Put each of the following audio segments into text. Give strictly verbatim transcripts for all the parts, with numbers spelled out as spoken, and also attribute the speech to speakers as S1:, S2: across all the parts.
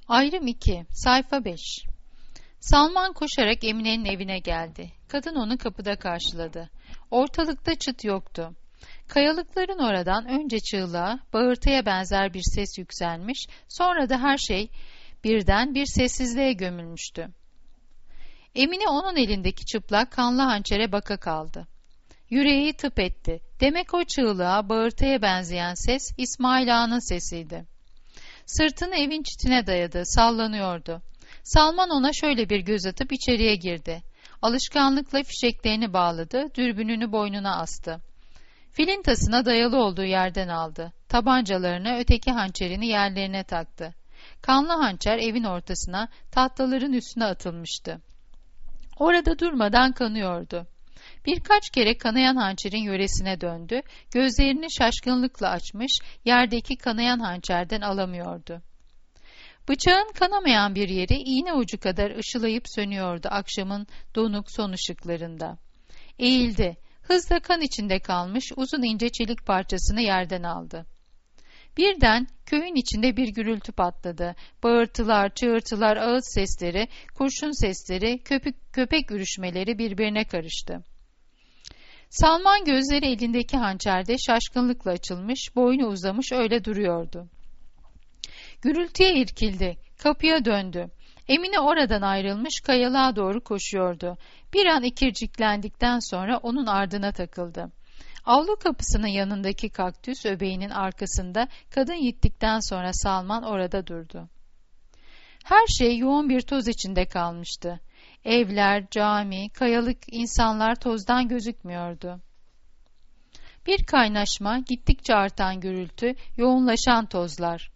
S1: Ayrım iki, sayfa beş. Salman koşarak Emine'nin evine geldi. Kadın onu kapıda karşıladı. Ortalıkta çıt yoktu. Kayalıkların oradan önce çığlığa, bağırtıya benzer bir ses yükselmiş, sonra da her şey birden bir sessizliğe gömülmüştü. Emine onun elindeki çıplak kanlı hançere baka kaldı. Yüreği tıp etti. Demek o çığlığa, bağırtıya benzeyen ses İsmail Ağa'nın sesiydi. Sırtını evin çitine dayadı, sallanıyordu. Salman ona şöyle bir göz atıp içeriye girdi. Alışkanlıkla fişeklerini bağladı, dürbününü boynuna astı. Filintasına dayalı olduğu yerden aldı. Tabancalarını, öteki hançerini yerlerine taktı. Kanlı hançer evin ortasına, tahtaların üstüne atılmıştı. Orada durmadan kanıyordu. Birkaç kere kanayan hançerin yöresine döndü, gözlerini şaşkınlıkla açmış, yerdeki kanayan hançerden alamıyordu. Bıçağın kanamayan bir yeri iğne ucu kadar ışılayıp sönüyordu akşamın donuk son ışıklarında. Eğildi, hızla kan içinde kalmış uzun ince çelik parçasını yerden aldı. Birden köyün içinde bir gürültü patladı. Bağırtılar, çığırtılar, ağız sesleri, kurşun sesleri, köpük, köpek ürüşmeleri birbirine karıştı. Salman gözleri elindeki hançerde şaşkınlıkla açılmış, boynu uzamış öyle duruyordu. Gürültüye irkildi, kapıya döndü. Emine oradan ayrılmış, kayalığa doğru koşuyordu. Bir an ikirciklendikten sonra onun ardına takıldı. Avlu kapısının yanındaki kaktüs öbeğinin arkasında kadın gittikten sonra Salman orada durdu. Her şey yoğun bir toz içinde kalmıştı. Evler, cami, kayalık, insanlar tozdan gözükmüyordu. Bir kaynaşma, gittikçe artan gürültü, yoğunlaşan tozlar.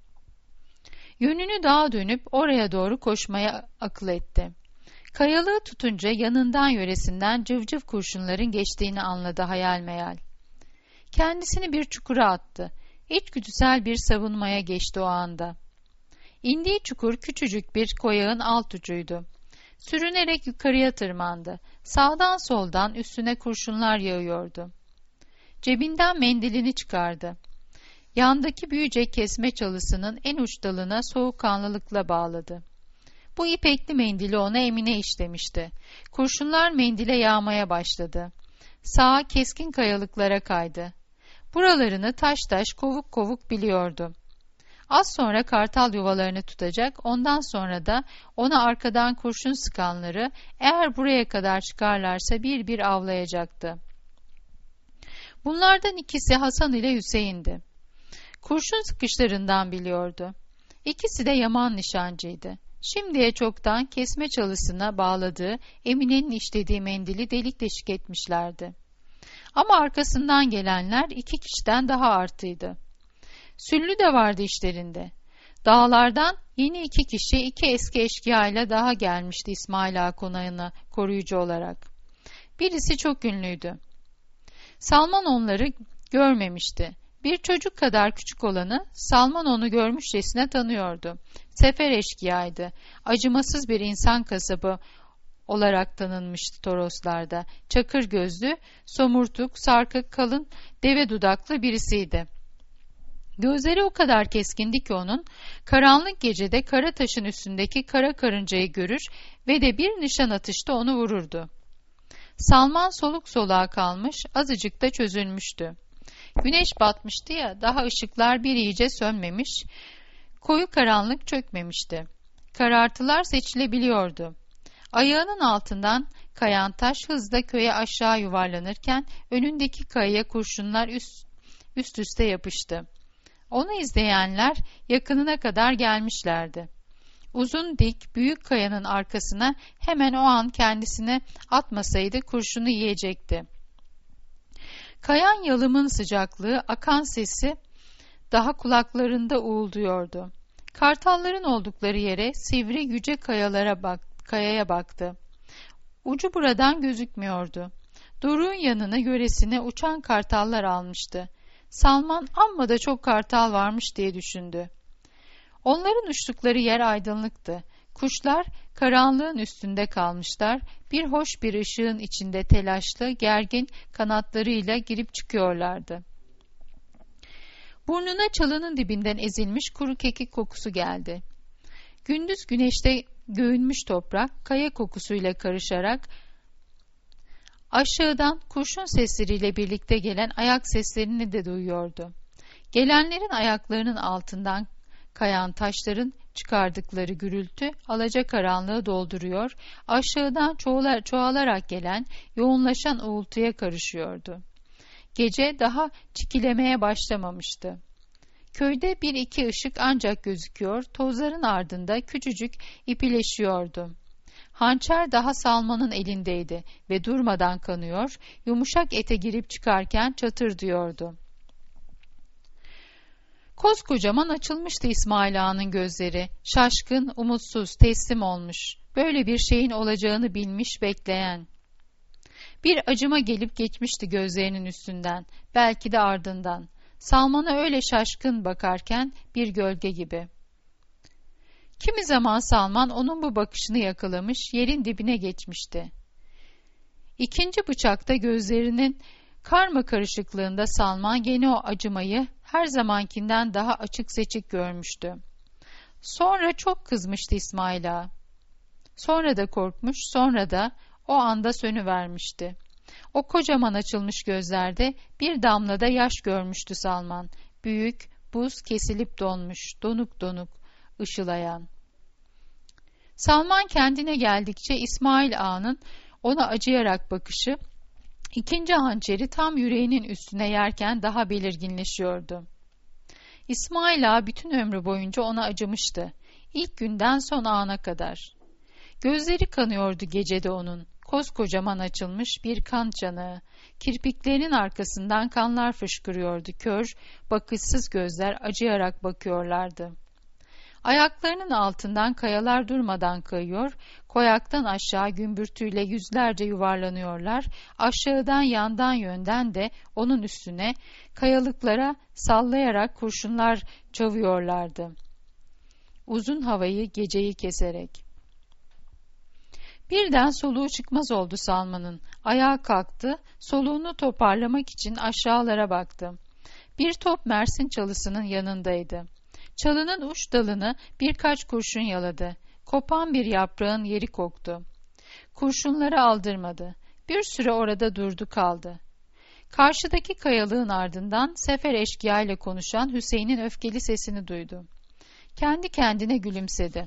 S1: Yönünü dağa dönüp oraya doğru koşmaya akıl etti. Kayalığı tutunca yanından yöresinden cıvcıv kurşunların geçtiğini anladı hayal meyal. Kendisini bir çukura attı. İçgüdüsel bir savunmaya geçti o anda. İndiği çukur küçücük bir koyağın alt ucuydu. Sürünerek yukarıya tırmandı. Sağdan soldan üstüne kurşunlar yağıyordu. Cebinden mendilini çıkardı. Yandaki büyüce kesme çalısının en uç dalına soğukkanlılıkla bağladı. Bu ipekli mendili ona Emine işlemişti. Kurşunlar mendile yağmaya başladı. Sağa keskin kayalıklara kaydı. Buralarını taş taş, kovuk kovuk biliyordu. Az sonra kartal yuvalarını tutacak, ondan sonra da ona arkadan kurşun sıkanları eğer buraya kadar çıkarlarsa bir bir avlayacaktı. Bunlardan ikisi Hasan ile Hüseyin'di. Kurşun sıkışlarından biliyordu. İkisi de yaman nişancıydı. Şimdiye çoktan kesme çalısına bağladığı Emine'nin işlediği mendili delik deşik etmişlerdi. Ama arkasından gelenler iki kişiden daha artıydı. Süllü de vardı işlerinde. Dağlardan yeni iki kişi iki eski eşkıyayla daha gelmişti İsmail Ağa konağına koruyucu olarak. Birisi çok ünlüydü. Salman onları görmemişti. Bir çocuk kadar küçük olanı Salman onu görmüşçesine tanıyordu. Sefer eşkıyaydı. Acımasız bir insan kasabı olarak tanınmıştı Toroslarda. Çakır gözlü, somurtuk, sarkık, kalın, deve dudaklı birisiydi. Gözleri o kadar keskindi ki onun, karanlık gecede kara taşın üstündeki kara karıncayı görür ve de bir nişan atışta onu vururdu. Salman soluk soluğa kalmış, azıcık da çözülmüştü. Güneş batmıştı ya, daha ışıklar bir iyice sönmemiş, koyu karanlık çökmemişti. Karartılar seçilebiliyordu. Ayağının altından kayan taş hızla köye aşağı yuvarlanırken önündeki kayaya kurşunlar üst, üst üste yapıştı. Onu izleyenler yakınına kadar gelmişlerdi. Uzun dik büyük kayanın arkasına hemen o an kendisine atmasaydı kurşunu yiyecekti. Kayan yalımın sıcaklığı, akan sesi daha kulaklarında uğulduyordu. Kartalların oldukları yere sivri yüce kayalara bak, kayaya baktı. Ucu buradan gözükmüyordu. Doruk'un yanına yöresine uçan kartallar almıştı. Salman amma da çok kartal varmış diye düşündü. Onların uçtukları yer aydınlıktı. Kuşlar karanlığın üstünde kalmışlar, bir hoş bir ışığın içinde telaşlı, gergin kanatlarıyla girip çıkıyorlardı. Burnuna çalının dibinden ezilmiş kuru kekik kokusu geldi. Gündüz güneşte göğünmüş toprak, kaya kokusuyla karışarak aşağıdan kurşun sesleriyle birlikte gelen ayak seslerini de duyuyordu. Gelenlerin ayaklarının altından kayan taşların çıkardıkları gürültü alacakaranlığı dolduruyor, aşağıdan çoğalar, çoğalarak gelen yoğunlaşan uğultuya karışıyordu. Gece daha çikilemeye başlamamıştı. Köyde bir iki ışık ancak gözüküyor, tozların ardında küçücük ipileşiyordu. Hançer daha Salman'ın elindeydi ve durmadan kanıyor, yumuşak ete girip çıkarken çatır diyordu. Koskocaman açılmıştı İsmail Ağa'nın gözleri. Şaşkın, umutsuz, teslim olmuş. Böyle bir şeyin olacağını bilmiş, bekleyen. Bir acıma gelip geçmişti gözlerinin üstünden, belki de ardından. Salman'a öyle şaşkın bakarken bir gölge gibi. Kimi zaman Salman onun bu bakışını yakalamış, yerin dibine geçmişti. İkinci bıçakta gözlerinin karma karışıklığında Salman gene o acımayı her zamankinden daha açık seçik görmüştü. Sonra çok kızmıştı İsmail Ağa. Sonra da korkmuş, sonra da o anda sönüvermişti. O kocaman açılmış gözlerde bir damla da yaş görmüştü Salman. Büyük, buz kesilip donmuş, donuk donuk, ışılayan. Salman kendine geldikçe İsmail Ağa'nın ona acıyarak bakışı, İkinci hançeri tam yüreğinin üstüne yerken daha belirginleşiyordu. İsmail Ağa bütün ömrü boyunca ona acımıştı. İlk günden son ana kadar. Gözleri kanıyordu gecede onun. Koskocaman açılmış bir kan çanağı. Kirpiklerinin arkasından kanlar fışkırıyordu. Kör, bakışsız gözler acıyarak bakıyorlardı. Ayaklarının altından kayalar durmadan kayıyor, koyaktan aşağı gümbürtüyle yüzlerce yuvarlanıyorlar, aşağıdan yandan yönden de onun üstüne kayalıklara sallayarak kurşunlar çalıyorlardı. Uzun havayı, geceyi keserek. Birden soluğu çıkmaz oldu Salman'ın. Ayağa kalktı, soluğunu toparlamak için aşağılara baktı. Bir top Mersin çalısının yanındaydı. Çalının uç dalını birkaç kurşun yaladı. Kopan bir yaprağın yeri koktu. Kurşunları aldırmadı. Bir süre orada durdu kaldı. Karşıdaki kayalığın ardından sefer eşkıya ile konuşan Hüseyin'in öfkeli sesini duydu. Kendi kendine gülümsedi.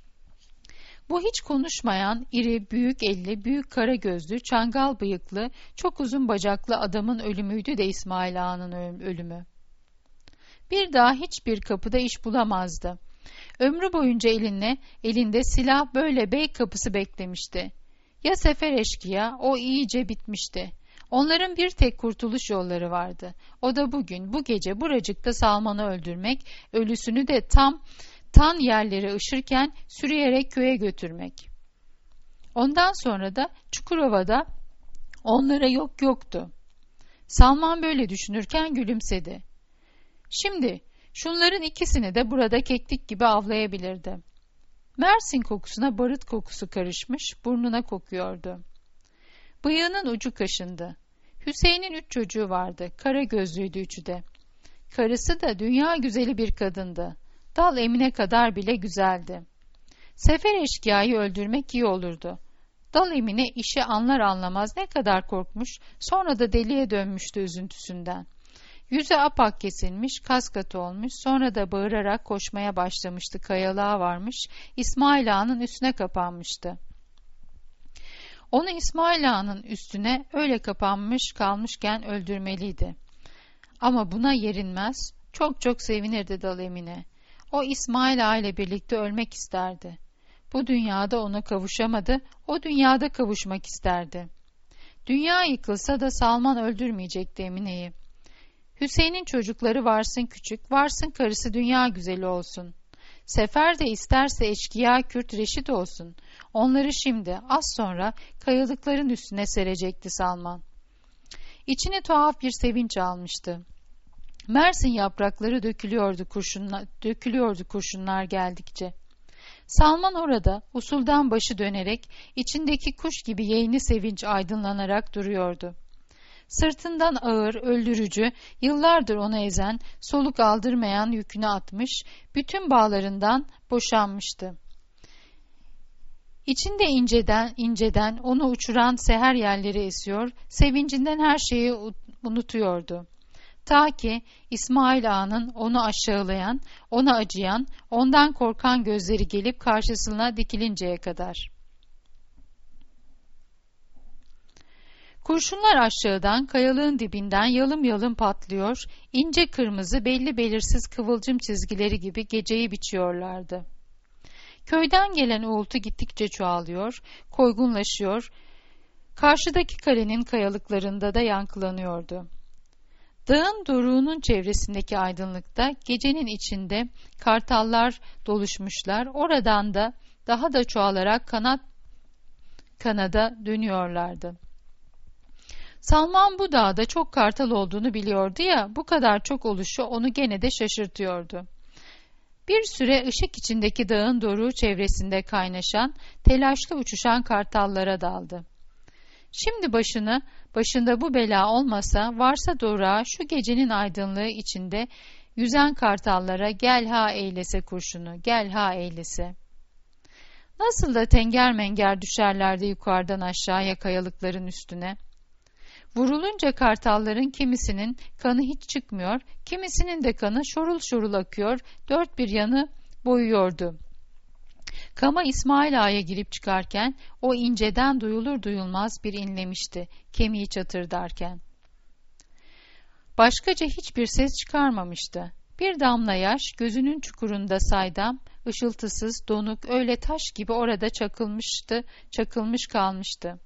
S1: Bu hiç konuşmayan, iri, büyük elli, büyük kara gözlü, çangal bıyıklı, çok uzun bacaklı adamın ölümüydü de İsmail Ağa'nın ölümü. Bir daha hiçbir kapıda iş bulamazdı. Ömrü boyunca eline, elinde silah böyle bey kapısı beklemişti. Ya sefer eşkıya, o iyice bitmişti. Onların bir tek kurtuluş yolları vardı. O da bugün, bu gece buracıkta Salman'ı öldürmek, ölüsünü de tam tan yerlere ışırken sürüyerek köye götürmek. Ondan sonra da Çukurova'da onlara yok yoktu. Salman böyle düşünürken gülümsedi. Şimdi şunların ikisini de burada keklik gibi avlayabilirdi. Mersin kokusuna barut kokusu karışmış, burnuna kokuyordu. Bıyığının ucu kaşındı. Hüseyin'in üç çocuğu vardı, kara gözlüydü üçü de. Karısı da dünya güzeli bir kadındı. Dal Emine kadar bile güzeldi. Sefer eşkıyayı öldürmek iyi olurdu. Dal Emine işi anlar anlamaz ne kadar korkmuş, sonra da deliye dönmüştü üzüntüsünden. Yüzü apak kesilmiş, kaskatı olmuş, sonra da bağırarak koşmaya başlamıştı, kayalığa varmış, İsmail Ağa'nın üstüne kapanmıştı. Onu İsmail Ağa'nın üstüne öyle kapanmış kalmışken öldürmeliydi. Ama buna yerinmez, çok çok sevinirdi Dal Emine. O İsmail Ağa ile birlikte ölmek isterdi. Bu dünyada ona kavuşamadı, o dünyada kavuşmak isterdi. Dünya yıkılsa da Salman öldürmeyecekti Emine'yi. Hüseyin'in çocukları varsın küçük, varsın karısı dünya güzeli olsun. Sefer de isterse eşkıya Kürt Reşit olsun. Onları şimdi, az sonra kayalıkların üstüne serecekti Salman. İçine tuhaf bir sevinç almıştı. Mersin yaprakları dökülüyordu kurşunlar, dökülüyordu kurşunlar geldikçe. Salman orada, usuldan başı dönerek, içindeki kuş gibi yeğeni sevinç aydınlanarak duruyordu. Sırtından ağır, öldürücü, yıllardır onu ezen, soluk aldırmayan yükünü atmış, bütün bağlarından boşanmıştı. İçinde inceden inceden onu uçuran seher yerleri esiyor, sevincinden her şeyi unutuyordu. Ta ki İsmail Ağa'nın onu aşağılayan, ona acıyan, ondan korkan gözleri gelip karşısına dikilinceye kadar. Kurşunlar aşağıdan, kayalığın dibinden yalım yalım patlıyor, ince kırmızı belli belirsiz kıvılcım çizgileri gibi geceyi biçiyorlardı. Köyden gelen uğultu gittikçe çoğalıyor, koygunlaşıyor, karşıdaki kalenin kayalıklarında da yankılanıyordu. Dağın doruğunun çevresindeki aydınlıkta gecenin içinde kartallar doluşmuşlar, oradan da daha da çoğalarak kanat kanada dönüyorlardı. Salman bu dağda çok kartal olduğunu biliyordu ya, bu kadar çok oluşu onu gene de şaşırtıyordu. Bir süre ışık içindeki dağın doruğu çevresinde kaynaşan, telaşlı uçuşan kartallara daldı. Şimdi başını, başında bu bela olmasa, varsa doruğa şu gecenin aydınlığı içinde yüzen kartallara gel ha eylese kurşunu, gel ha eylese. Nasıl da tenger menger düşerlerdi yukarıdan aşağıya kayalıkların üstüne. Vurulunca kartalların kimisinin kanı hiç çıkmıyor, kimisinin de kanı şorul şorul akıyor, dört bir yanı boyuyordu. Kama İsmail Ağa'ya girip çıkarken o inceden duyulur duyulmaz bir inlemişti, kemiği çatırdarken. Başkaca hiçbir ses çıkarmamıştı. Bir damla yaş gözünün çukurunda saydam, ışıltısız, donuk, öyle taş gibi orada çakılmıştı, çakılmış kalmıştı.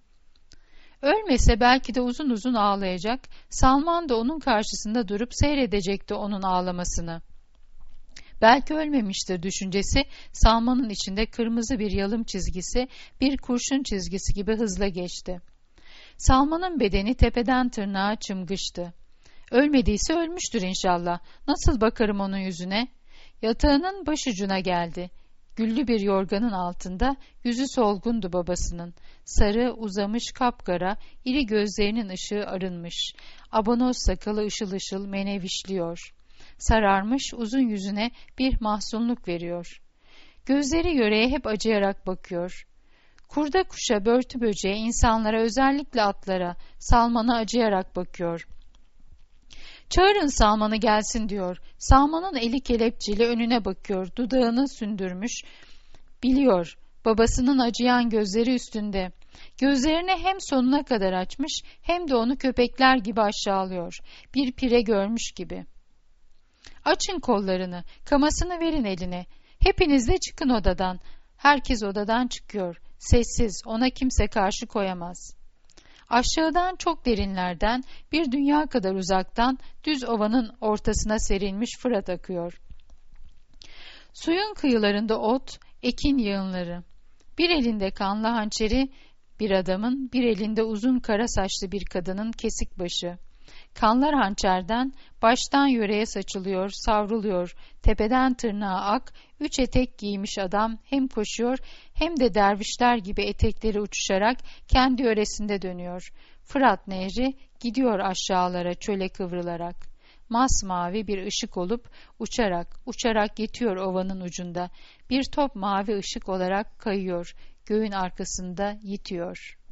S1: Ölmese belki de uzun uzun ağlayacak, Salman da onun karşısında durup seyredecekti onun ağlamasını. Belki ölmemiştir düşüncesi, Salman'ın içinde kırmızı bir yalım çizgisi, bir kurşun çizgisi gibi hızla geçti. Salman'ın bedeni tepeden tırnağa çımgıştı. Ölmediyse ölmüştür inşallah, nasıl bakarım onun yüzüne? Yatağının başucuna geldi. Güllü bir yorganın altında, yüzü solgundu babasının. Sarı, uzamış kapkara, iri gözlerinin ışığı arınmış. Abanoz sakalı ışıl ışıl menevişliyor. Sararmış uzun yüzüne bir mahzunluk veriyor. Gözleri yöreye hep acıyarak bakıyor. Kurda kuşa, börtü böceğe, insanlara, özellikle atlara, Salman'a acıyarak bakıyor. Çağırın Salman'ı gelsin diyor. Salman'ın eli kelepçeli önüne bakıyor, dudağını sündürmüş. Biliyor, babasının acıyan gözleri üstünde. Gözlerini hem sonuna kadar açmış, hem de onu köpekler gibi aşağılıyor. Bir pire görmüş gibi. Açın kollarını, kamasını verin eline. Hepiniz de çıkın odadan. Herkes odadan çıkıyor. Sessiz, ona kimse karşı koyamaz. Aşağıdan çok derinlerden, bir dünya kadar uzaktan, düz ovanın ortasına serilmiş Fırat akıyor. Suyun kıyılarında ot, ekin yığınları. Bir elinde kanlı hançeri bir adamın, bir elinde uzun kara saçlı bir kadının kesik başı. Kanlar hançerden, baştan yöreye saçılıyor, savruluyor, tepeden tırnağa ak, üç etek giymiş adam hem koşuyor hem de dervişler gibi etekleri uçuşarak kendi yöresinde dönüyor. Fırat Nehri gidiyor aşağılara çöle kıvrılarak. Masmavi bir ışık olup uçarak, uçarak yetiyor ovanın ucunda. Bir top mavi ışık olarak kayıyor, göğün arkasında yitiyor.